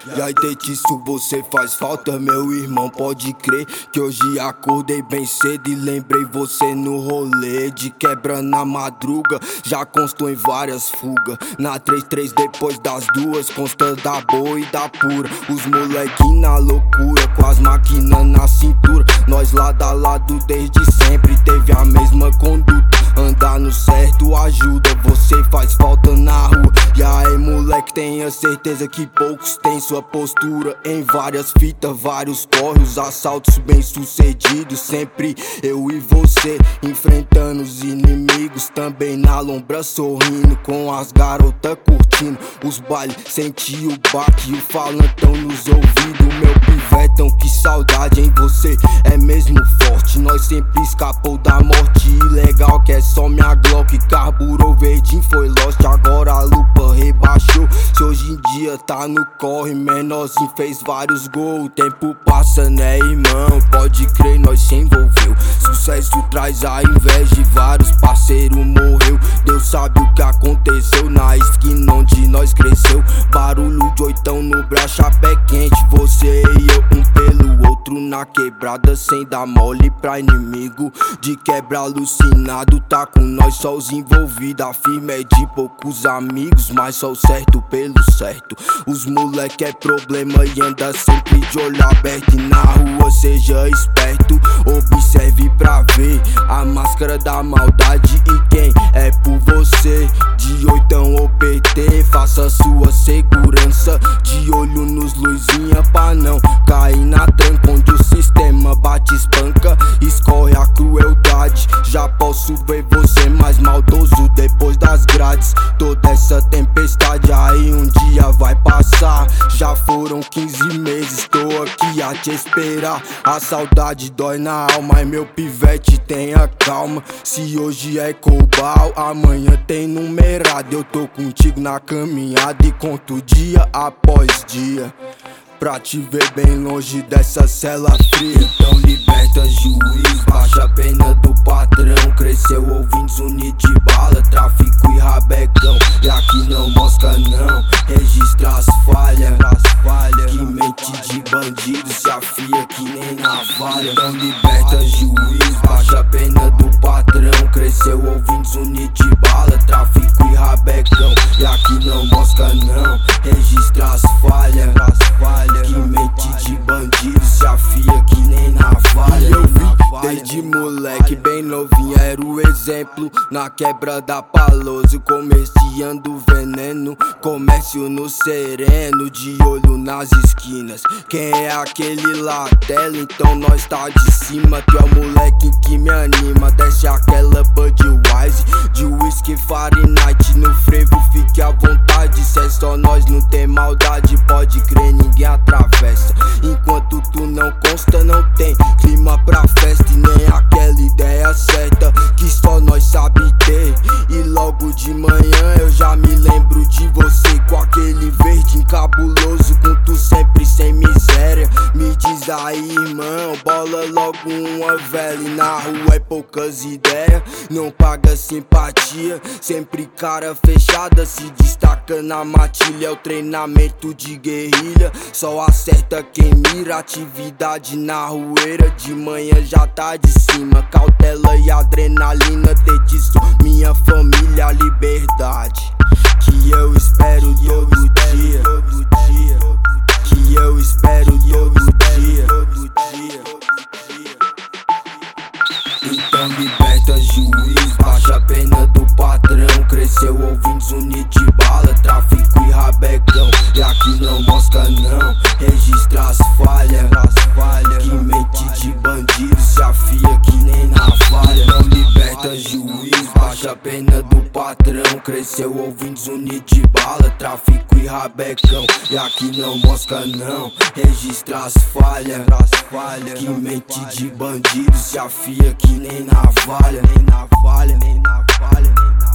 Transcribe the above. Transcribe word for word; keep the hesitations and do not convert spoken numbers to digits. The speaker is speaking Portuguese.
E aí, Tetiço, você faz falta, meu irmão, pode crer que hoje acordei bem cedo e lembrei você no rolê de quebra na madruga. Já constou em várias fugas, na três três depois das duas, consta da boa e da pura. Os moleque na loucura, com as máquinas na cintura. Nós lado a lado desde sempre, teve a mesma conduta. Andar no certo ajuda, você faz falta na rua. E aí, moleque, tenha certeza que poucos têm sua postura. Em várias fitas, vários corres, assaltos bem sucedidos. Sempre eu e você enfrentando os inimigos. Também na lombra sorrindo, com as garotas curtindo os bailes, senti o baque e o falantão nos ouvidos. Meu pivetão, que saudade em você, é mesmo forte. Nós sempre escapou da morte ilegal, que é só minha Glock. Carburou verdinho, foi lost, agora a lupa rebaixou. Se hoje em dia tá no corre, menorzinho fez vários gols. O tempo passa, né, irmão? Pode crer, nós se envolveu. Sucesso traz a inveja e vários parceiros morreu. Deus sabe o que aconteceu na esquina onde nós cresceu. Barulho de oitão no braço, chapé quente, você e eu, um pelo outro na quebrada, sem dar mole pra inimigo. De quebra alucinado, tá com nós só os envolvidos. A firma é de poucos amigos, mas só o certo pelo certo. Os moleque é problema e anda sempre de olho aberto. E na rua seja esperto, observe pra ver a máscara da maldade e quem é por você. De oitão ou P T, faça sua segurança, de olho nos luzinha pra não cair na tranca, onde o sistema bate, espanca, escorre a crueldade. Já posso ver você mais maldoso depois das grades. Toda essa tempestade aí um dia vai passar. Já foram quinze meses, tô aqui a te esperar. A saudade dói na alma e meu pivete, tenha calma. Se hoje é cobal, amanhã tem numerado. Eu tô contigo na caminhada e conto dia após dia, pra te ver bem longe dessa cela fria. Então liberta juiz, baixa a pena do patrão. Cresceu ouvindo zuni de bala, tráfico e rabecão. E aqui não mosca não, registra as falhas. Que mente de bandido se afia que nem navalha. Então liberta juiz, baixa a pena do patrão. Cresceu ouvindo zuni de bala, tráfico e rabecão. E aqui não mosca não, registra as falhas. Que mente de bandido se afia que nem navalha. Eu vi desde moleque bem novinho, era o exemplo na quebra da Paloso. Comerciando veneno, comércio no sereno, de olho nas esquinas. Quem é aquele lá tela? Então nós tá de cima. Tu é o moleque que me anima, desce aquela Budweiser de whisky Fahrenheit no frevo, fique à vontade. Se é só nós, não tem maldade, pode crer, ninguém atravessa. Enquanto tu não consta, não tem clima pra festa e nem aquela ideia certa que só nós sabe ter. E logo de manhã eu já me lembro de você, com aquele verde encabuloso, com tu sempre sem miséria. Me diz aí, irmão, bola logo uma velha. E na rua é poucas ideias, não paga simpatia, sempre cara fechada, se destaca na matilha. É o treinamento de guerrilha, só acerta quem mira. Atividade na rueira, de manhã já tá de cima. Cautela e adrenalina, Tetiço, minha família, liberdade que eu espero todo dia, que eu espero todo dia. Então liberta juiz, baixa a pena do patrão. Cresceu ouvindo zuni de bala, tráfico e rabecão. E aqui não mosca não, registra as falhas. Que mente de bandido se afia que nem navalha. Então liberta juiz, baixa a pena do patrão. Cresceu ouvindo zuni de bala, tráfico e rabecão. E aqui não mosca não, registra as falhas. Que mente de bandido se afia que nem navalha, nem navalha, nem navalha, nem navalha.